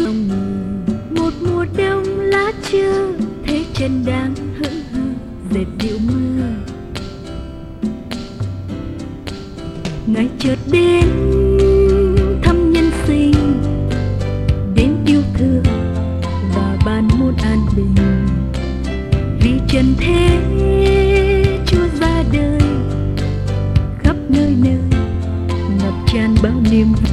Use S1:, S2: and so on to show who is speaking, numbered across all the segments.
S1: Một mùa đông lá trơ thế chân đang hững hờ dệt điệu mưa. Ngày chợt đến thăm nhân sinh, đến yêu thương và ban muôn an bình. Vì trần thế Chúa ra đời, khắp nơi nơi ngập tràn bao niềm vui.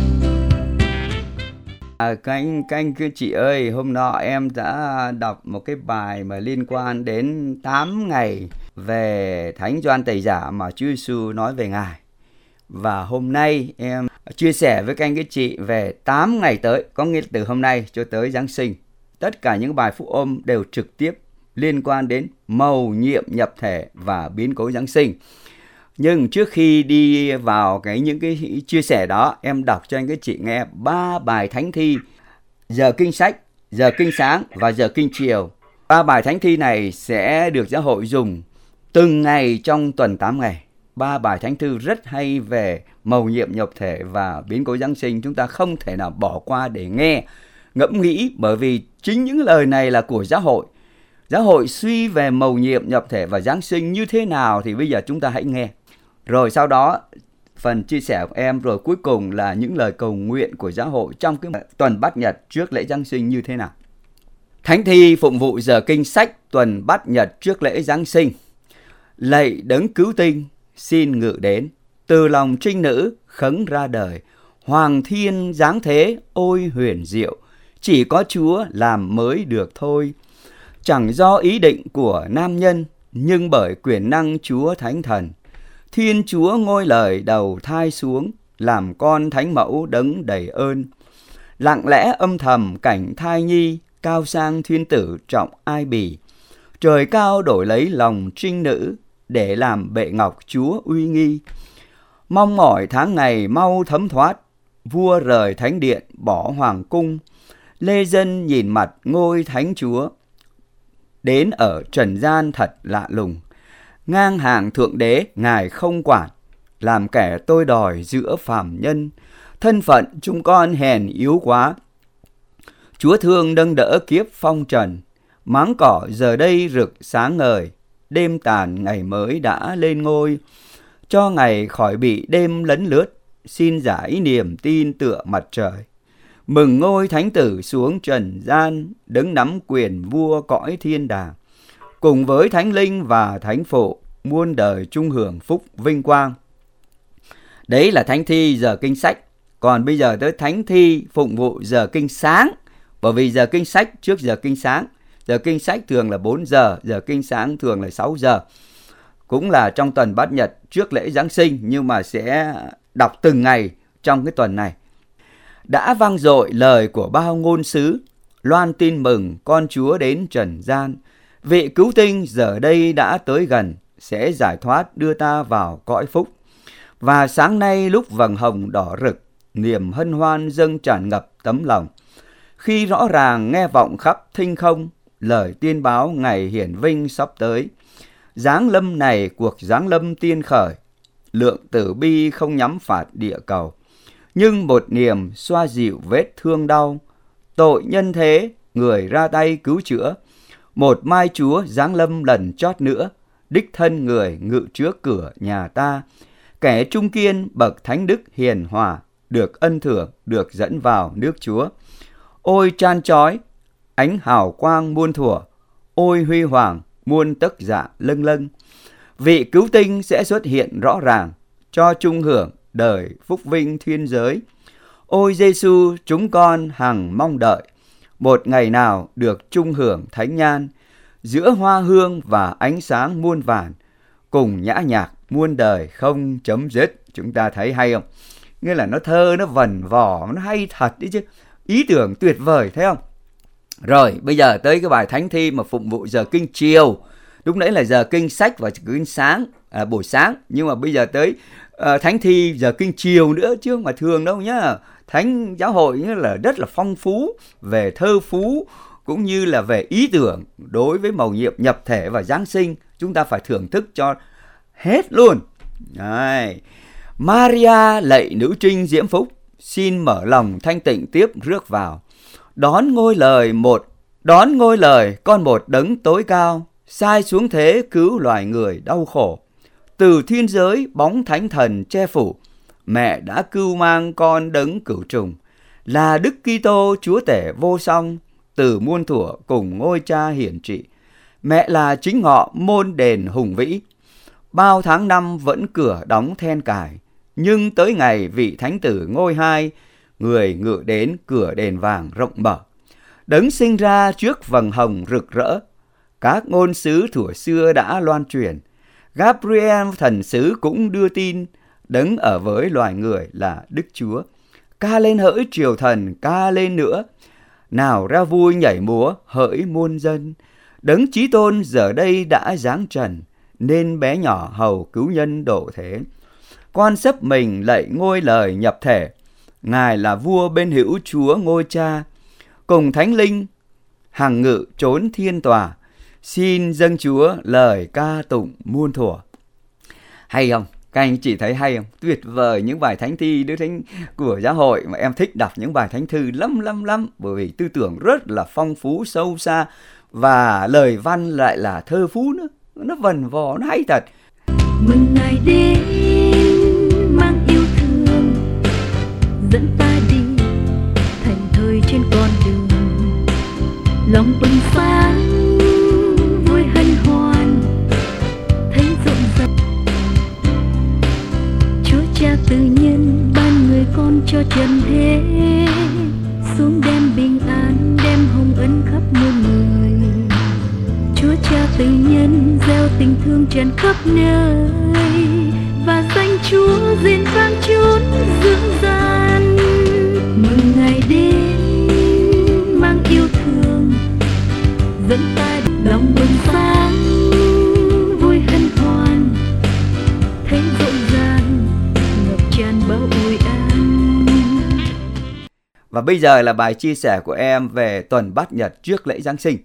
S2: Các anh chị ơi, hôm nọ em đã đọc một cái bài mà liên quan đến 8 ngày về Thánh Gioan Tẩy Giả mà Chúa Giêsu nói về Ngài. Và hôm nay em chia sẻ với các anh chị về 8 ngày tới, có nghĩa là từ hôm nay cho tới Giáng sinh. Tất cả những bài phúc âm đều trực tiếp liên quan đến mầu nhiệm nhập thể và biến cố Giáng sinh. Nhưng trước khi đi vào những cái chia sẻ đó, em đọc cho anh các chị nghe 3 bài thánh thi: giờ kinh sách, giờ kinh sáng và giờ kinh chiều. 3 bài thánh thi này sẽ được giáo hội dùng từng ngày trong tuần 8 ngày. 3 bài thánh thư rất hay về mầu nhiệm nhập thể và biến cố Giáng sinh. Chúng ta không thể nào bỏ qua để nghe, ngẫm nghĩ, bởi vì chính những lời này là của giáo hội. Giáo hội suy về mầu nhiệm nhập thể và Giáng sinh như thế nào thì bây giờ chúng ta hãy nghe. Rồi sau đó phần chia sẻ của em, rồi cuối cùng là những lời cầu nguyện của giáo hội trong cái tuần Bát Nhật trước lễ Giáng sinh như thế nào. Thánh thi phụng vụ giờ kinh sách tuần Bát Nhật trước lễ Giáng sinh. Lạy đấng cứu tinh, xin ngự đến, từ lòng trinh nữ khấn ra đời. Hoàng thiên giáng thế ôi huyền diệu, chỉ có Chúa làm mới được thôi. Chẳng do ý định của nam nhân, nhưng bởi quyền năng Chúa Thánh Thần. Thiên Chúa ngôi lời đầu thai xuống, làm con thánh mẫu đấng đầy ơn. Lặng lẽ âm thầm cảnh thai nhi, cao sang thiên tử trọng ai bì. Trời cao đổi lấy lòng trinh nữ, để làm bệ ngọc Chúa uy nghi. Mong mỏi tháng ngày mau thấm thoát, vua rời thánh điện bỏ hoàng cung. Lê dân nhìn mặt ngôi thánh Chúa, đến ở trần gian thật lạ lùng. Ngang hàng thượng đế ngài không quản, làm kẻ tôi đòi giữa phàm nhân. Thân phận chúng con hèn yếu quá, Chúa thương nâng đỡ kiếp phong trần. Máng cỏ giờ đây rực sáng ngời, đêm tàn ngày mới đã lên ngôi. Cho ngày khỏi bị đêm lấn lướt, xin giải niềm tin tựa mặt trời. Mừng ngôi thánh tử xuống trần gian, đứng nắm quyền vua cõi thiên đàng. Cùng với thánh linh và thánh phụ, muôn đời chung hưởng phúc vinh quang. Đấy là thánh thi giờ kinh sách. Còn bây giờ tới thánh thi phụng vụ giờ kinh sáng. Bởi vì giờ kinh sách trước giờ kinh sáng. Giờ kinh sách thường là 4 giờ, giờ kinh sáng thường là 6 giờ. Cũng là trong tuần Bát Nhật trước lễ Giáng sinh, nhưng mà sẽ đọc từng ngày trong cái tuần này. Đã vang dội lời của bao ngôn sứ, loan tin mừng con Chúa đến trần gian. Vị cứu tinh giờ đây đã tới gần, sẽ giải thoát đưa ta vào cõi phúc. Và sáng nay lúc vầng hồng đỏ rực, niềm hân hoan dâng tràn ngập tấm lòng. Khi rõ ràng nghe vọng khắp thinh không, lời tiên báo ngày hiển vinh sắp tới. Giáng lâm này cuộc giáng lâm tiên khởi, lượng tử bi không nhắm phạt địa cầu. Nhưng một niềm xoa dịu vết thương đau, tội nhân thế người ra tay cứu chữa. Một mai Chúa giáng lâm lần chót nữa, đích thân người ngự trước cửa nhà ta. Kẻ trung kiên bậc thánh đức hiền hòa, được ân thưởng được dẫn vào nước Chúa. Ôi chan chói ánh hào quang muôn thuở, ôi huy hoàng muôn tấc dạ lâng lâng. Vị cứu tinh sẽ xuất hiện rõ ràng, cho chung hưởng đời phúc vinh thiên giới. Ôi Giêsu chúng con hằng mong đợi, một ngày nào được chung hưởng thánh nhan, giữa hoa hương và ánh sáng muôn vàn, cùng nhã nhạc muôn đời không chấm dứt. Chúng ta thấy hay không? Nghĩa là nó thơ, nó vần vò, nó hay thật đấy chứ. Ý tưởng tuyệt vời, thấy không? Rồi, bây giờ tới cái bài thánh thi mà phụng vụ giờ kinh chiều. Lúc nãy là giờ kinh sách và kinh sáng, buổi sáng. Nhưng mà bây giờ tới thánh thi giờ kinh chiều nữa chứ không mà thường đâu nhá. Thánh giáo hội như là rất là phong phú về thơ phú, cũng như là về ý tưởng đối với mầu nhiệm nhập thể và Giáng sinh. Chúng ta phải thưởng thức cho hết luôn. Đấy. Maria lạy nữ trinh diễm phúc, xin mở lòng thanh tịnh tiếp rước vào. Đón ngôi lời con một đấng tối cao, sai xuống thế cứu loài người đau khổ. Từ thiên giới bóng thánh thần che phủ, mẹ đã cưu mang con đấng cửu trùng, là Đức Kitô Chúa tể vô song, từ muôn thuở cùng ngôi Cha hiển trị. Mẹ là chính họ môn đền hùng vĩ, bao tháng năm vẫn cửa đóng then cài, nhưng tới ngày vị thánh tử ngôi hai, người ngự đến cửa đền vàng rộng mở. Đấng sinh ra trước vầng hồng rực rỡ, các ngôn sứ thuở xưa đã loan truyền. Gabriel thần sứ cũng đưa tin, đấng ở với loài người là Đức Chúa. Ca lên hỡi triều thần, ca lên nữa, nào ra vui nhảy múa hỡi muôn dân. Đấng chí tôn giờ đây đã giáng trần, nên bé nhỏ hầu cứu nhân độ thế. Con sấp mình lạy ngôi lời nhập thể, Ngài là vua bên hữu Chúa ngôi Cha, cùng thánh linh hằng ngự trốn thiên tòa, xin dâng Chúa lời ca tụng muôn thuở. Hay không? Các anh chị thấy hay không? Tuyệt vời những bài thánh thi Đức Thánh của giáo hội, mà em thích đọc những bài thánh thư lắm, bởi vì tư tưởng rất là phong phú, sâu xa, và lời văn lại là thơ phú nữa, nó vần vò, nó hay thật.
S1: Mừng Ngài đến mang yêu thương, dẫn ta đi thành thơi trên con đường, lòng bừng sáng vui hân hoan thấy rộn ràng. Chúa Cha từ nhân ban người con cho trần thế, xuống đem bình an, đem hồng ân khắp muôn người. Chúa Cha từ nhân gieo tình thương tràn khắp nơi, và danh Chúa rền vang chốn dương gian. Mừng Ngài đến mang yêu thương, dẫn ta lòng bừng sáng vui hân hoan thấy rộn ràng ngập tràn bao ôi an.
S2: Và bây giờ là bài chia sẻ của em về tuần Bát Nhật trước lễ Giáng sinh.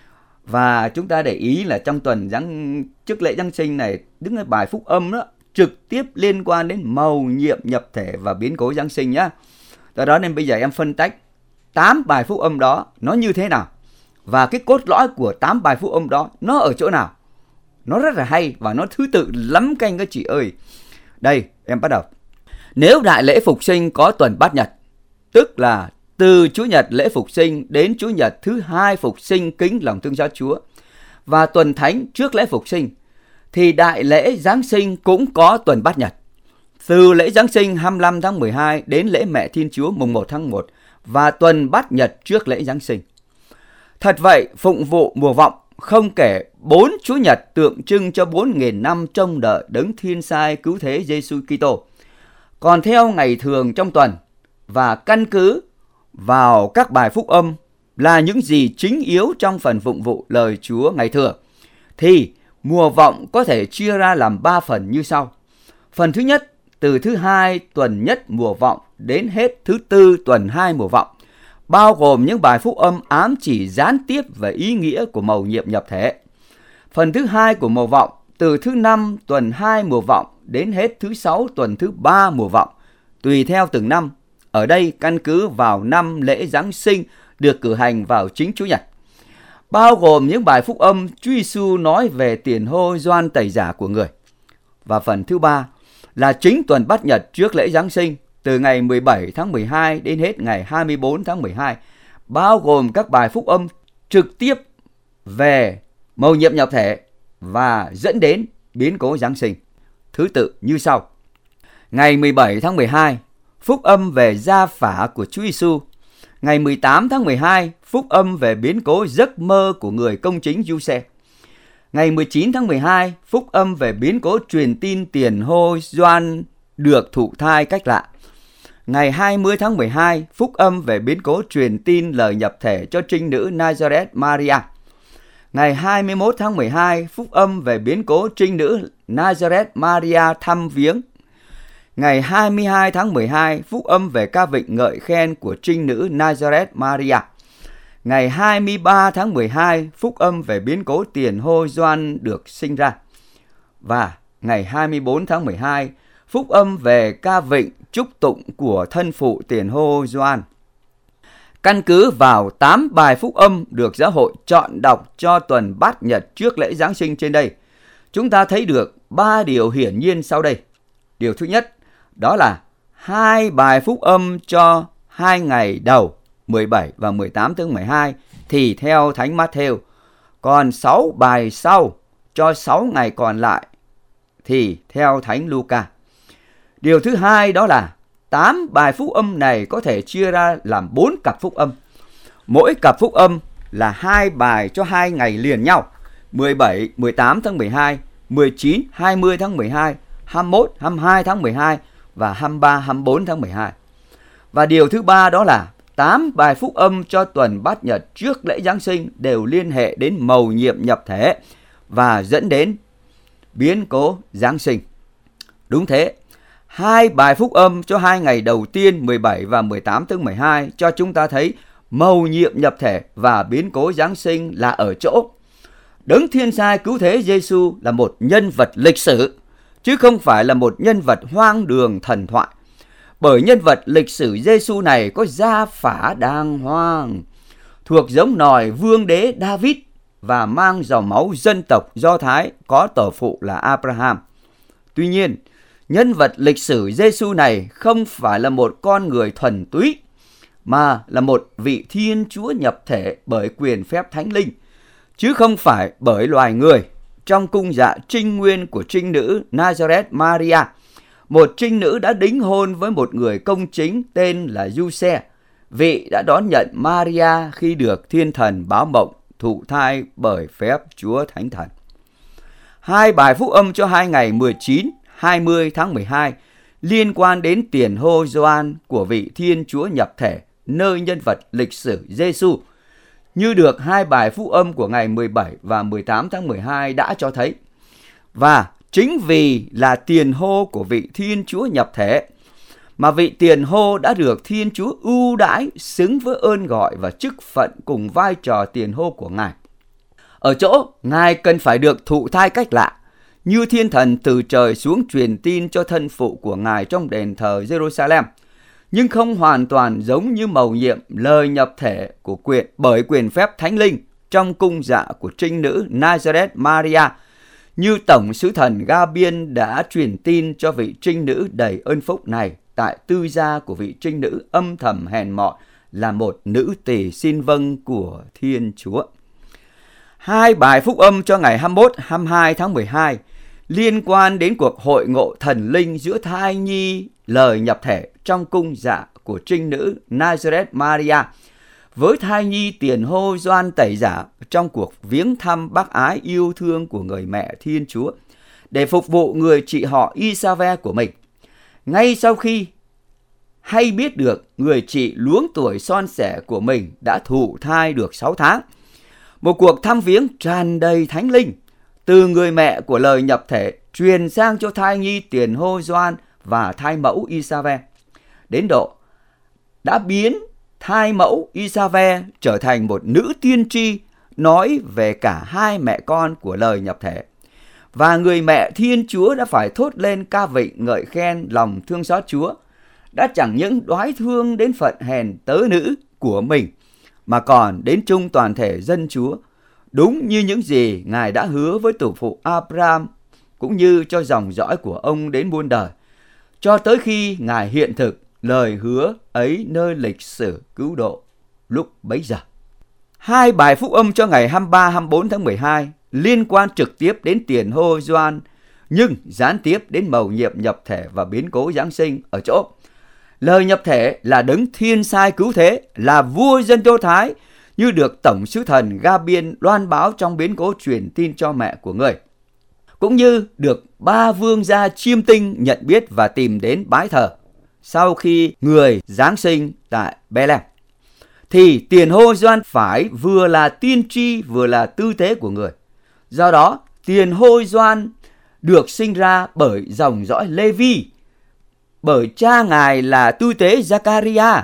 S2: Và chúng ta để ý là trong tuần trước lễ Giáng sinh này, đứng ở bài phúc âm đó trực tiếp liên quan đến mầu nhiệm nhập thể và biến cố Giáng sinh nhá. Do đó nên bây giờ em phân tách 8 bài phúc âm đó nó như thế nào, và cái cốt lõi của 8 bài phúc âm đó nó ở chỗ nào. Nó rất là hay và nó thứ tự lắm các anh các chị ơi. Đây, em bắt đầu. Nếu đại lễ phục sinh có tuần Bát Nhật, tức là từ Chủ nhật lễ phục sinh đến Chủ nhật thứ hai phục sinh kính lòng thương xót Chúa, và tuần thánh trước lễ phục sinh, thì đại lễ Giáng sinh cũng có tuần Bát Nhật. Từ lễ Giáng sinh 25 tháng 12 đến lễ Mẹ Thiên Chúa mùng 1 tháng 1 và tuần Bát Nhật trước lễ Giáng sinh. Thật vậy, phụng vụ mùa vọng không kể 4 Chủ nhật tượng trưng cho 4.000 năm trông đợi đấng thiên sai cứu thế Giêsu Kitô. Còn theo ngày thường trong tuần và căn cứ vào các bài phúc âm là những gì chính yếu trong phần phụng vụ lời Chúa ngày thường, thì mùa vọng có thể chia ra làm 3 phần như sau. Phần thứ nhất, từ thứ hai tuần nhất mùa vọng đến hết thứ tư tuần 2 mùa vọng, bao gồm những bài phúc âm ám chỉ gián tiếp về ý nghĩa của mầu nhiệm nhập thể. Phần thứ hai của mùa vọng, từ thứ 5 tuần 2 mùa vọng đến hết thứ 6 tuần thứ 3 mùa vọng, tùy theo từng năm. Ở đây căn cứ vào năm lễ Giáng sinh được cử hành vào chính Chủ nhật, bao gồm những bài phúc âm Chúa Giêsu nói về tiền hô Gioan Tẩy Giả của người. Và phần thứ ba là chính tuần Bát Nhật trước lễ Giáng sinh, từ ngày 17 tháng 12 đến hết ngày 24 tháng 12, bao gồm các bài phúc âm trực tiếp về mầu nhiệm nhập thể và dẫn đến biến cố Giáng sinh. Thứ tự như sau. Ngày 17 tháng 12, phúc âm về gia phả của Chúa Giêsu. Ngày 18 tháng 12, phúc âm về biến cố giấc mơ của người công chính Giuse. Ngày 19 tháng 12, phúc âm về biến cố truyền tin tiền hô Gioan được thụ thai cách lạ. Ngày 20 tháng 12, phúc âm về biến cố truyền tin lời nhập thể cho trinh nữ Nazareth Maria. Ngày 21 tháng 12, phúc âm về biến cố trinh nữ Nazareth Maria thăm viếng. Ngày 22 tháng 12, phúc âm về ca vịnh ngợi khen của trinh nữ Nazareth Maria. Ngày 23 tháng 12, phúc âm về biến cố tiền hô Gioan được sinh ra. Và ngày 24 tháng 12, phúc âm về ca vịnh chúc tụng của thân phụ tiền hô Gioan. Căn cứ vào 8 bài phúc âm được giáo hội chọn đọc cho tuần Bát Nhật trước lễ Giáng sinh trên đây, chúng ta thấy được 3 điều hiển nhiên sau đây. Điều thứ nhất, đó là 2 bài phúc âm cho 2 ngày đầu 17 và 18 tháng 12 thì theo Thánh Matthew, còn 6 bài sau cho 6 ngày còn lại thì theo Thánh Luca. Điều thứ hai, đó là 8 bài phúc âm này có thể chia ra làm 4 cặp phúc âm. Mỗi cặp phúc âm là 2 bài cho 2 ngày liền nhau, 17, 18 tháng 12, 19, 20 tháng 12, 21, 22 tháng 12 và 23, 24 tháng 12. Và điều thứ ba, đó là 8 bài phúc âm cho tuần Bát Nhật trước lễ Giáng sinh đều liên hệ đến mầu nhiệm nhập thể và dẫn đến biến cố Giáng sinh. Đúng thế, 2 bài phúc âm cho 2 ngày đầu tiên 17 và 18 tháng 12 cho chúng ta thấy mầu nhiệm nhập thể và biến cố Giáng sinh là ở chỗ Đấng Thiên Sai Cứu Thế Giêsu là một nhân vật lịch sử, chứ không phải là một nhân vật hoang đường thần thoại. Bởi nhân vật lịch sử Giêsu này có gia phả đàng hoàng, thuộc giống nòi vương đế David và mang dòng máu dân tộc Do Thái có tổ phụ là Abraham. Tuy nhiên, nhân vật lịch sử Giêsu này không phải là một con người thuần túy, mà là một vị Thiên Chúa nhập thể bởi quyền phép Thánh Linh, chứ không phải bởi loài người, trong cung dạ trinh nguyên của trinh nữ Nazareth Maria, một trinh nữ đã đính hôn với một người công chính tên là Giuse, vị đã đón nhận Maria khi được Thiên Thần báo mộng thụ thai bởi phép Chúa Thánh Thần. 2 bài phúc âm cho 2 ngày 19, 20 tháng 12 liên quan đến tiền hô Gioan của vị Thiên Chúa nhập thể nơi nhân vật lịch sử Giêsu, như được 2 bài phúc âm của ngày 17 và 18 tháng 12 đã cho thấy. Và chính vì là tiền hô của vị Thiên Chúa nhập thể mà vị tiền hô đã được Thiên Chúa ưu đãi xứng với ơn gọi và chức phận cùng vai trò tiền hô của Ngài. Ở chỗ Ngài cần phải được thụ thai cách lạ, như Thiên Thần từ trời xuống truyền tin cho thân phụ của Ngài trong đền thờ Jerusalem, nhưng không hoàn toàn giống như mầu nhiệm lời nhập thể của bởi quyền phép Thánh Linh trong cung dạ của trinh nữ Nazareth Maria, như tổng sứ thần Gabriel đã truyền tin cho vị trinh nữ đầy ơn phúc này tại tư gia của vị trinh nữ âm thầm hèn mọn là một nữ tỳ xin vâng của Thiên Chúa. 2 bài phúc âm cho ngày 21, 22 tháng 12 liên quan đến cuộc hội ngộ thần linh giữa thai nhi lời nhập thể trong cung dạ của trinh nữ Nazareth Maria với thai nhi tiền hô Gioan Tẩy Giả trong cuộc viếng thăm bác ái yêu thương của người mẹ Thiên Chúa để phục vụ người chị họ Isave của mình. Ngay sau khi hay biết được người chị luống tuổi son sẻ của mình đã thụ thai được 6 tháng, một cuộc thăm viếng tràn đầy Thánh Linh từ người mẹ của lời nhập thể truyền sang cho thai nhi tiền hô Gioan và thai mẫu Isave, đến độ đã biến thai mẫu Isave trở thành một nữ tiên tri nói về cả 2 mẹ con của lời nhập thể. Và người mẹ Thiên Chúa đã phải thốt lên ca vịnh ngợi khen lòng thương xót Chúa, đã chẳng những đoái thương đến phận hèn tớ nữ của mình, mà còn đến chung toàn thể dân Chúa, đúng như những gì Ngài đã hứa với tổ phụ Abraham, cũng như cho dòng dõi của ông đến muôn đời, cho tới khi Ngài hiện thực lời hứa ấy nơi lịch sử cứu độ lúc bấy giờ. 2 bài phúc âm cho ngày 23, 24 tháng 12 liên quan trực tiếp đến tiền hô Gioan, nhưng gián tiếp đến mầu nhiệm nhập thể và biến cố Giáng sinh ở chỗ lời nhập thể là Đấng Thiên Sai Cứu Thế, là vua dân Do Thái, như được tổng sứ thần Gabriel loan báo trong biến cố truyền tin cho mẹ của người, cũng như được 3 vương gia chiêm tinh nhận biết và tìm đến bái thờ sau khi người Giáng sinh tại Bethlehem. Thì tiền hô Gioan phải vừa là tiên tri vừa là tư tế của người. Do đó, tiền hô Gioan được sinh ra bởi dòng dõi Lê-vi, bởi cha Ngài là tư tế Giaccaria.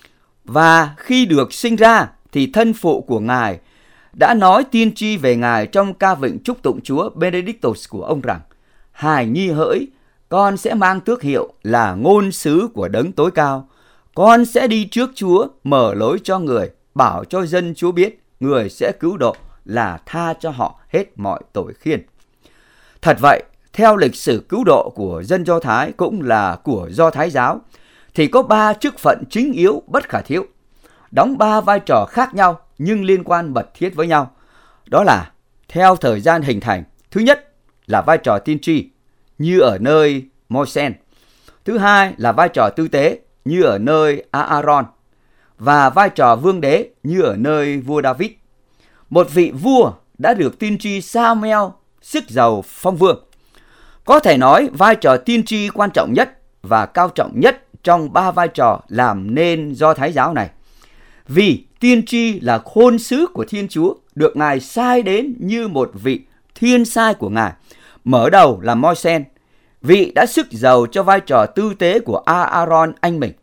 S2: Và khi được sinh ra thì thân phụ của Ngài đã nói tiên tri về Ngài trong ca vịnh chúc tụng Chúa Benedictus của ông rằng: hài nhi hỡi, con sẽ mang tước hiệu là ngôn sứ của Đấng Tối Cao, Con sẽ đi trước Chúa, mở lối cho người, bảo cho dân Chúa biết, người sẽ cứu độ, là tha cho họ hết mọi tội khiên. Thật vậy, theo lịch sử cứu độ của dân Do Thái cũng là của Do Thái giáo, thì có 3 chức phận chính yếu bất khả thiếu, đóng 3 vai trò khác nhau nhưng liên quan mật thiết với nhau. Đó là theo thời gian hình thành. Thứ nhất là vai trò tiên tri như ở nơi Môi-sen. Thứ hai là vai trò tư tế như ở nơi Aaron. Và vai trò vương đế như ở nơi vua David. Một vị vua đã được tiên tri Samuel sức giàu phong vương. Có thể nói vai trò tiên tri quan trọng nhất và cao trọng nhất trong 3 vai trò làm nên Do Thái giáo này. Vì tiên tri là khôn sứ của Thiên Chúa, được Ngài sai đến như một vị thiên sai của Ngài. Mở đầu là Môi-sen, vị đã sức giàu cho vai trò tư tế của Aaron anh mình.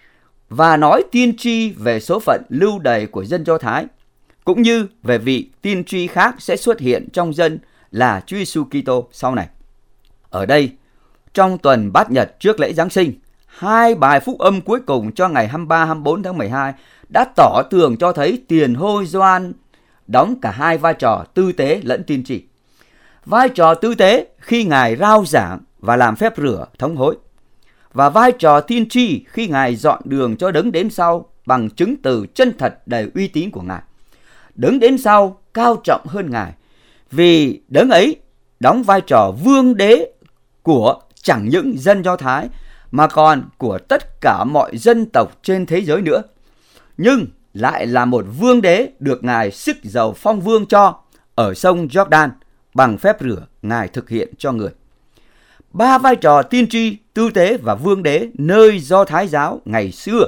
S2: Và nói tiên tri về số phận lưu đày của dân Do Thái, cũng như về vị tiên tri khác sẽ xuất hiện trong dân là Chúa Giêsu Kitô sau này. Ở đây, trong tuần Bát Nhật trước lễ Giáng sinh, 2 bài phúc âm cuối cùng cho ngày 23-24 tháng 12 đã tỏ tường cho thấy tiền hô Gioan đóng cả 2 vai trò tư tế lẫn tiên tri. Vai trò tư tế khi Ngài rao giảng và làm phép rửa thống hối, và vai trò tiên tri khi Ngài dọn đường cho đấng đến sau bằng chứng từ chân thật đầy uy tín của Ngài. Đấng đến sau cao trọng hơn Ngài, vì đấng ấy đóng vai trò vương đế của chẳng những dân Do Thái mà còn của tất cả mọi dân tộc trên thế giới nữa. Nhưng lại là một vương đế được Ngài sức giàu phong vương cho ở sông Jordan bằng phép rửa Ngài thực hiện cho người. 3 vai trò tiên tri, tư tế và vương đế nơi Do Thái giáo ngày xưa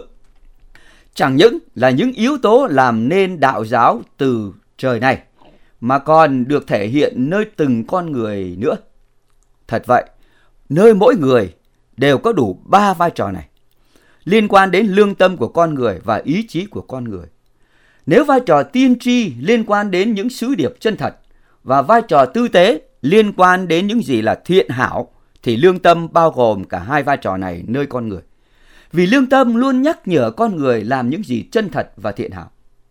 S2: chẳng những là những yếu tố làm nên đạo giáo từ trời này, mà còn được thể hiện nơi từng con người nữa. Thật vậy, nơi mỗi người đều có đủ 3 vai trò này, liên quan đến lương tâm của con người và ý chí của con người. Nếu vai trò tiên tri liên quan đến những sứ điệp chân thật, và vai trò tư tế liên quan đến những gì là thiện hảo, thì lương tâm bao gồm cả 2 vai trò này nơi con người. Vì lương tâm luôn nhắc nhở con người làm những gì chân thật và thiện hảo.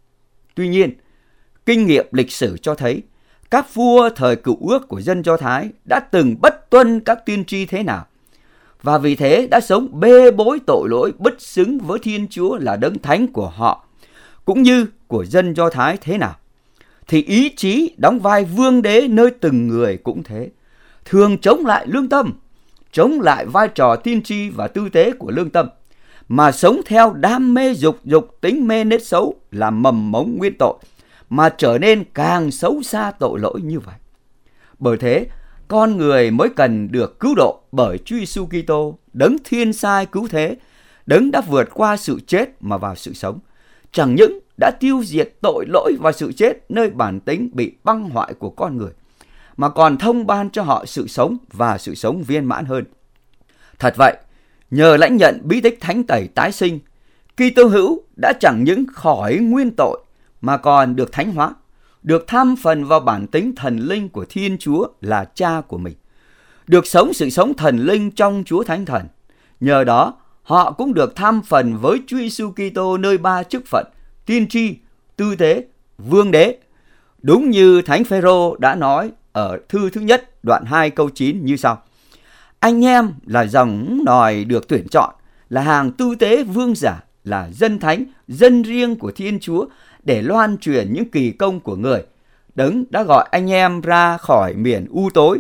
S2: Tuy nhiên, kinh nghiệm lịch sử cho thấy các vua thời Cựu Ước của dân Do Thái đã từng bất tuân các tiên tri thế nào, và vì thế đã sống bê bối tội lỗi bất xứng với Thiên Chúa là đấng thánh của họ, cũng như của dân Do Thái thế nào. Thì ý chí đóng vai vương đế nơi từng người cũng thế, thường chống lại lương tâm, chống lại vai trò tiên tri và tư tế của lương tâm, mà sống theo đam mê dục tính mê nết xấu là mầm mống nguyên tội, mà trở nên càng xấu xa tội lỗi như vậy. Bởi thế, con người mới cần được cứu độ bởi Chúa Giêsu Kitô, đấng thiên sai cứu thế, đấng đã vượt qua sự chết mà vào sự sống. Chẳng những đã tiêu diệt tội lỗi và sự chết nơi bản tính bị băng hoại của con người, mà còn thông ban cho họ sự sống và sự sống viên mãn hơn. Thật vậy, nhờ lãnh nhận bí tích thánh tẩy tái sinh, Kitô hữu đã chẳng những khỏi nguyên tội mà còn được thánh hóa, được tham phần vào bản tính thần linh của Thiên Chúa là Cha của mình, được sống sự sống thần linh trong Chúa Thánh Thần. Nhờ đó, họ cũng được tham phần với Chúa Giêsu Kitô nơi 3 chức phận tiên tri, tư tế, vương đế. Đúng như Thánh Phêrô đã nói ở thư thứ nhất đoạn 2 câu 9 như sau: anh em là dòng nòi được tuyển chọn, là hàng tư tế vương giả, là dân thánh, dân riêng của Thiên Chúa, để loan truyền những kỳ công của người, đấng đã gọi anh em ra khỏi miền u tối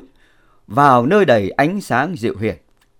S2: vào nơi đầy ánh sáng dịu hiền.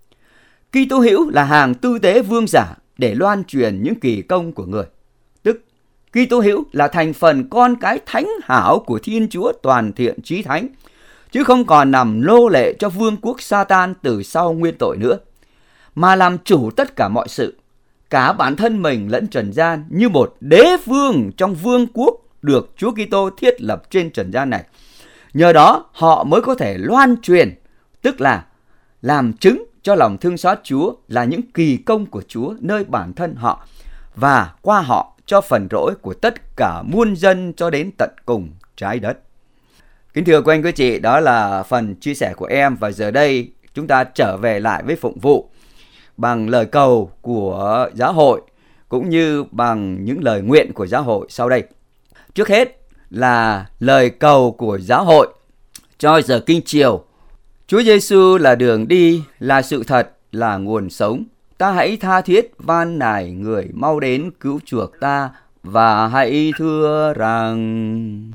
S2: Kitô hữu là hàng tư tế vương giả để loan truyền những kỳ công của người, tức Kitô hữu là thành phần con cái thánh hảo của Thiên Chúa toàn thiện chí thánh, chứ không còn nằm nô lệ cho vương quốc Sa-tan từ sau nguyên tội nữa, mà làm chủ tất cả mọi sự, cả bản thân mình lẫn trần gian, như một đế vương trong vương quốc được Chúa Kitô thiết lập trên trần gian này. Nhờ đó họ mới có thể loan truyền, tức là làm chứng cho lòng thương xót Chúa là những kỳ công của Chúa nơi bản thân họ, và qua họ cho phần rỗi của tất cả muôn dân cho đến tận cùng trái đất. Kính thưa quý anh quý chị, đó là phần chia sẻ của em, và giờ đây chúng ta trở về lại với phụng vụ bằng lời cầu của giáo hội cũng như bằng những lời nguyện của giáo hội sau đây. Trước hết là lời cầu của giáo hội cho giờ kinh chiều. Chúa Giêsu là đường đi, là sự thật, là nguồn sống. Ta hãy tha thiết van nài người mau đến cứu chuộc ta, và hãy thưa rằng: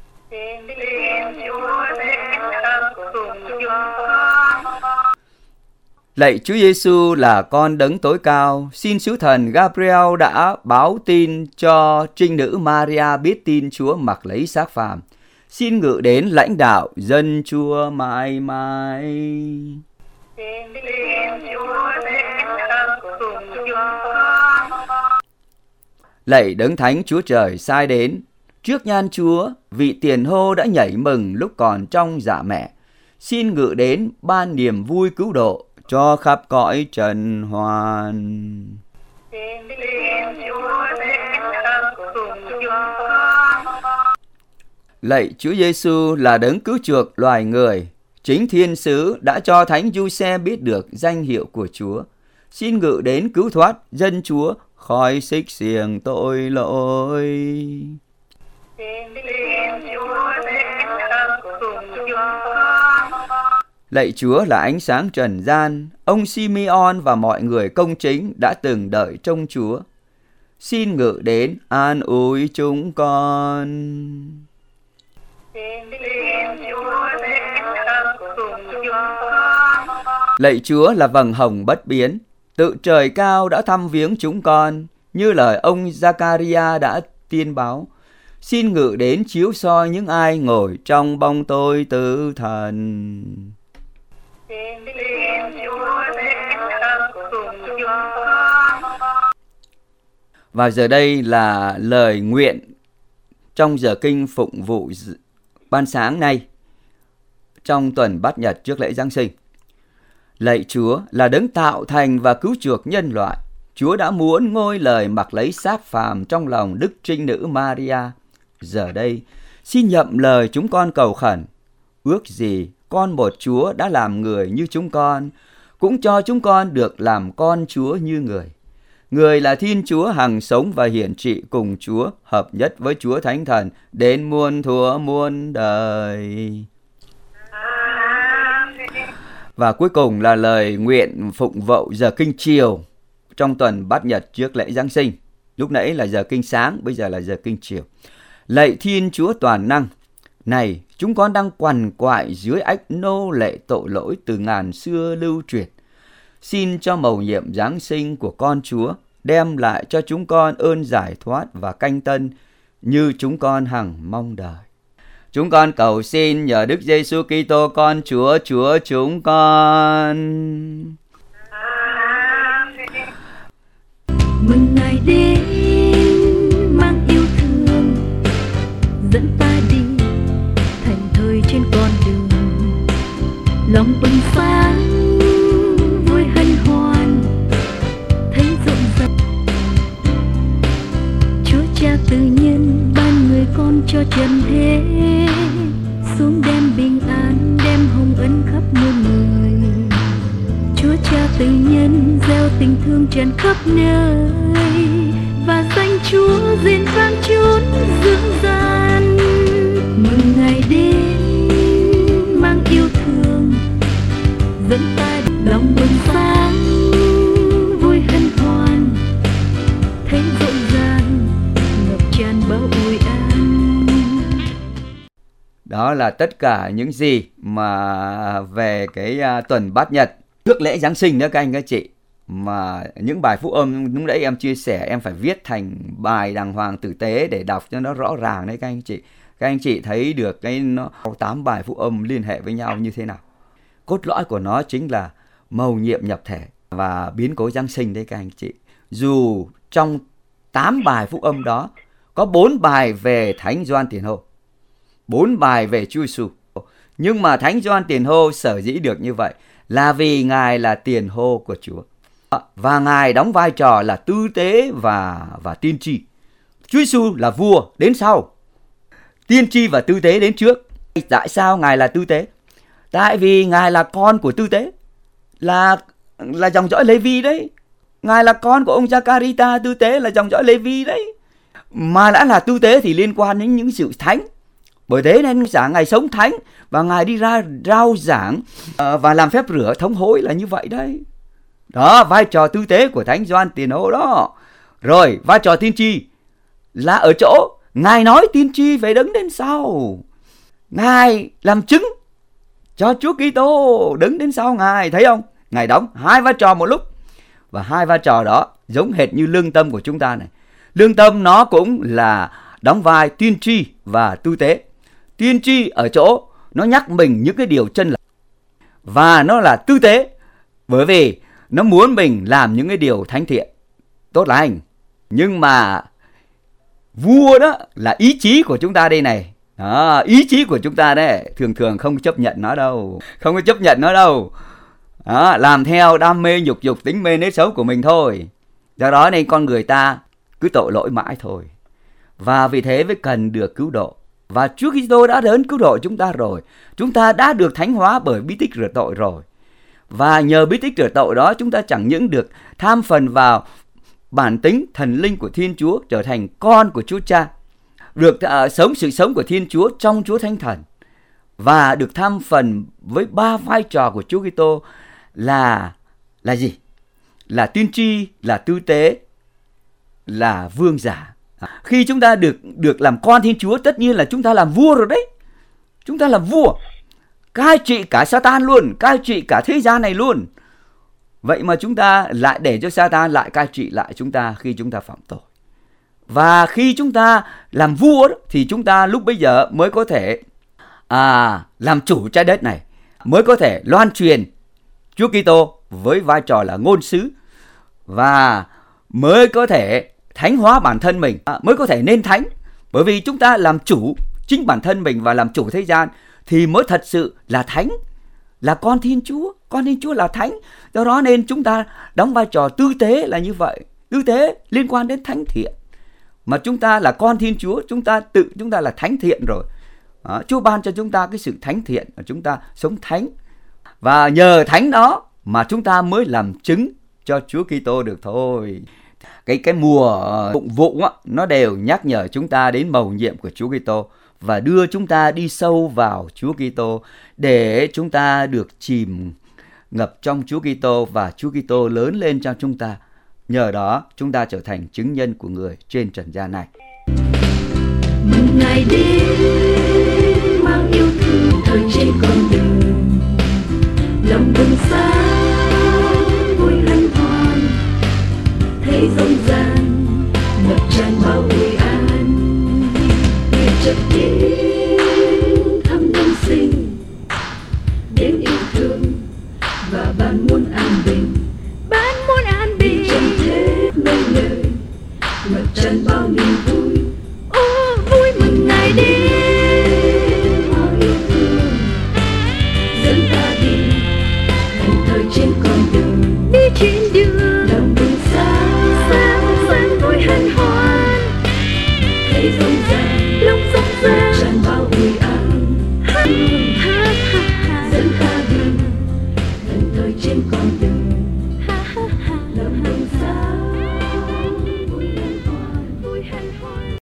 S2: Lạy Chúa Giêsu là con đấng tối cao, xin sứ thần Gabriel đã báo tin cho trinh nữ Maria biết tin Chúa mặc lấy xác phàm. Xin ngự đến lãnh đạo dân Chúa mãi mãi. Lạy đấng thánh Chúa Trời sai đến, trước nhan Chúa, vị tiền hô đã nhảy mừng lúc còn trong dạ mẹ. Xin ngự đến ban niềm vui cứu độ cho khắp cõi trần hoàn. Lạy Chúa Giêsu là đấng cứu chuộc loài người, chính thiên sứ đã cho thánh Giuse biết được danh hiệu của Chúa. Xin ngự đến cứu thoát dân Chúa khỏi xích xiềng tội lỗi. Lạy Chúa là ánh sáng trần gian, ông Simeon và mọi người công chính đã từng đợi trông Chúa. Xin ngự đến an ủi chúng con. Lạy Chúa là vầng hồng bất biến, tự trời cao đã thăm viếng chúng con, như lời ông Giacaria đã tiên báo. Xin ngự đến chiếu soi những ai ngồi trong bóng tối tử thần. Và giờ đây là lời nguyện trong giờ kinh phụng vụ ban sáng nay, trong tuần Bát Nhật trước lễ Giáng sinh. Lạy Chúa là đấng tạo thành và cứu chuộc nhân loại. Chúa đã muốn ngôi lời mặc lấy xác phàm trong lòng Đức Trinh Nữ Maria. Giờ đây, xin nhậm lời chúng con cầu khẩn. Ước gì con một Chúa đã làm người như chúng con, cũng cho chúng con được làm con Chúa như người. Người là Thiên Chúa hằng sống và hiển trị cùng Chúa, hợp nhất với Chúa Thánh Thần, đến muôn thuở muôn đời. Và cuối cùng là lời nguyện phụng vụ giờ kinh chiều trong tuần Bát Nhật trước lễ Giáng sinh. Lúc nãy là giờ kinh sáng, bây giờ là giờ kinh chiều. Lạy Thiên Chúa toàn năng, này chúng con đang quằn quại dưới ách nô lệ tội lỗi từ ngàn xưa lưu truyền. Xin cho mầu nhiệm Giáng sinh của con Chúa đem lại cho chúng con ơn giải thoát và canh tân như chúng con hằng mong đợi. Chúng con cầu xin nhờ Đức Giêsu Kitô con Chúa chúng con.
S1: Mừng Ngài đến mang yêu thương, dẫn ta đi thành thơi trên con đường. Lòng bừng sáng vui hân hoan, thấy rộn ràng. Chúa Cha tự nhiên ban người con cho trần thế, xuống đem bình an, đem hồng ân khắp muôn người. Chúa Cha tự nhân gieo tình thương tràn khắp nơi, và danh Chúa rền vang chốn dương gian. Mừng Ngài đến mang yêu thương, dẫn ta lòng bừng sáng vui hân hoan, thấy rộn ràng ngập tràn bao ôi an.
S2: Đó là tất cả những gì mà về cái tuần Bát Nhật trước lễ Giáng sinh nữa các anh các chị. Mà những bài phúc âm lúc nãy em chia sẻ, em phải viết thành bài đàng hoàng tử tế để đọc cho nó rõ ràng đấy các anh chị. Các anh chị thấy được cái nó 8 bài phúc âm liên hệ với nhau như thế nào. Cốt lõi của nó chính là mầu nhiệm nhập thể và biến cố Giáng sinh đấy các anh chị. Dù trong 8 bài phúc âm đó có 4 bài về Thánh Gioan Tiền Hô, 4 bài về Chúa Giêsu. Nhưng mà Thánh Gioan Tiền Hô sở dĩ được như vậy là vì Ngài là tiền hô của Chúa. Và Ngài đóng vai trò là tư tế và tiên tri. Chúa Giêsu là vua đến sau, tiên tri và tư tế đến trước. Tại sao Ngài là tư tế? Tại vì Ngài là con của tư tế, là dòng dõi Lê-vi đấy. Ngài là con của ông Gia-ca-ri-ta, tư tế là dòng dõi Lê-vi đấy. Mà đã là tư tế thì liên quan đến những sự thánh. Bởi thế nên Ngài sống thánh và Ngài đi ra rao giảng và làm phép rửa thống hối là như vậy đấy. Đó, vai trò tư tế của Thánh Gioan Tiền Hô đó. Rồi, vai trò tiên tri là ở chỗ Ngài nói tiên tri về Đấng đến sau. Ngài làm chứng cho Chúa Kitô đứng đến sau Ngài, thấy không? Ngài đóng hai vai trò một lúc. Và hai vai trò đó giống hệt như lương tâm của chúng ta này. Lương tâm nó cũng là đóng vai tiên tri và tư tế. Tiên tri ở chỗ nó nhắc mình những cái điều chân lành, và nó là tư tế bởi vì nó muốn mình làm những cái điều thánh thiện, tốt lành. Nhưng mà vua đó là ý chí của chúng ta đây này. Đó, ý chí của chúng ta đấy, thường thường không chấp nhận nó đâu. Không có chấp nhận nó đâu. Đó, làm theo đam mê nhục dục tính mê nết xấu của mình thôi. Do đó nên con người ta cứ tội lỗi mãi thôi. Và vì thế mới cần được cứu độ. Và Chúa Kitô đã đến cứu độ chúng ta rồi. Chúng ta đã được thánh hóa bởi bí tích rửa tội rồi. Và nhờ bí tích rửa tội đó, chúng ta chẳng những được tham phần vào bản tính thần linh của Thiên Chúa, trở thành con của Chúa Cha, được sống sự sống của Thiên Chúa trong Chúa Thánh Thần, và được tham phần với ba vai trò của Chúa Kitô là gì? Là tiên tri, là tư tế, là vương giả. Khi chúng ta được làm con Thiên Chúa, tất nhiên là chúng ta làm vua rồi đấy. Chúng ta làm vua, cai trị cả Satan luôn, cai trị cả thế gian này luôn. Vậy mà chúng ta lại để cho Satan lại cai trị lại chúng ta khi chúng ta phạm tội. Và khi chúng ta làm vua đó, thì chúng ta lúc bấy giờ mới có thể làm chủ trái đất này, mới có thể loan truyền Chúa Kitô với vai trò là ngôn sứ, và mới có thể thánh hóa bản thân mình, mới có thể nên thánh. Bởi vì chúng ta làm chủ chính bản thân mình và làm chủ thế gian thì mới thật sự là thánh, là con Thiên Chúa. Con Thiên Chúa là thánh. Do đó nên chúng ta đóng vai trò tư tế là như vậy. Tư tế liên quan đến thánh thiện. Mà chúng ta là con Thiên Chúa, chúng ta là thánh thiện rồi. Chúa ban cho chúng ta cái sự thánh thiện, chúng ta sống thánh. Và nhờ thánh đó mà chúng ta mới làm chứng cho Chúa Kitô được thôi. Cái mùa phụng vụ nó đều nhắc nhở chúng ta đến mầu nhiệm của Chúa Kitô và đưa chúng ta đi sâu vào Chúa Kitô để chúng ta được chìm ngập trong Chúa Kitô và Chúa Kitô lớn lên trong chúng ta. Nhờ đó chúng ta trở thành chứng nhân của người trên trần gian này.
S1: Mừng Ngài đến mang yêu thương thời trên con đường, lòng bừng sáng vui hân hoan, thấy rộn ràng ngập tràn bao bình an. Ngày chợt đến thăm nhân sinh, đến yêu thương và ban muôn an bình. Trong thế nơi nơi ngập tràn bao niềm vui. Vui mừng Ngài đến mang yêu thương, dẫn ta đi hành thời trên con đường, đi trên đường lòng bừng sáng vui hân hoan, thấy rộn ràng ngập tràn bao vui an. Dẫn ta đi hành thời trên con đường.